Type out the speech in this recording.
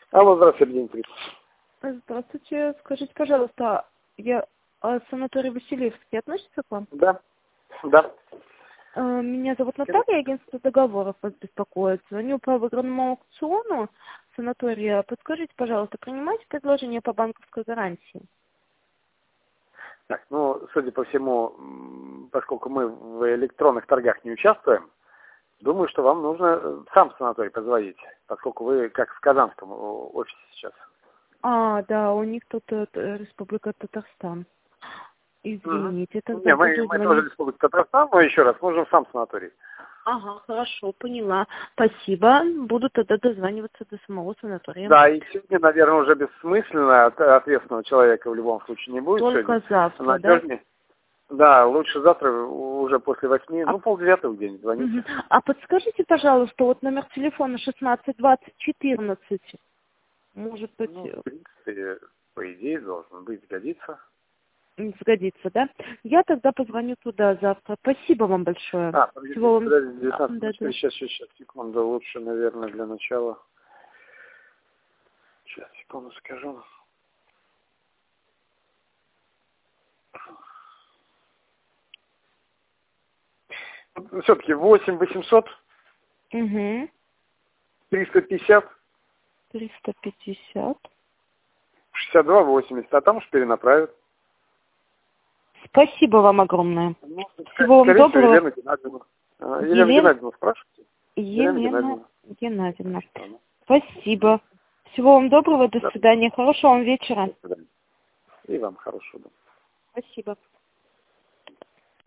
Алло, здравствуйте, Дмитрий. Здравствуйте. Скажите, пожалуйста, санаторий Василевский относится к вам? Да, да. Меня зовут Наталья, агентство договоров вас беспокоит. Звоню по выигранному аукциону санатория. Подскажите, пожалуйста, принимаете предложение по банковской гарантии? Так, ну, судя по всему, поскольку мы в электронных торгах не участвуем, думаю, что вам нужно сам в санаторий позвонить, поскольку вы как в казанском офисе сейчас. Да, у них тут Республика Татарстан. Извините, тогда Не, мы буду тоже звонить. Республика Татарстан, но еще раз, можем сам санаторий. Ага, хорошо, поняла. Спасибо. Буду тогда дозваниваться до самого санатория. Да, и сегодня, наверное, уже бессмысленно, ответственного человека в любом случае не будет. Только Сегодня завтра, да? надежнее. Да, лучше завтра уже после 8, 8:30 день звоните. А подскажите, пожалуйста, вот номер телефона 16 20 14. Может быть, Ну, в принципе, по идее, должен быть, годится. сгодится, да? Я тогда позвоню туда завтра. Спасибо вам большое. Всего вам... Подождите, 19, Да. сейчас, секунду, лучше, наверное, для начала. Сейчас, секунду скажу. Все-таки 8 800 350 350. 62 80, а там уж перенаправят. Спасибо вам огромное. Ну, Всего вам доброго. Елена Геннадьевна. Елена Геннадьевна, спрашивайте. Елена Геннадьевна. Спасибо. Всего вам доброго, до свидания. Хорошего вам вечера. До свидания. И вам хорошего. Спасибо.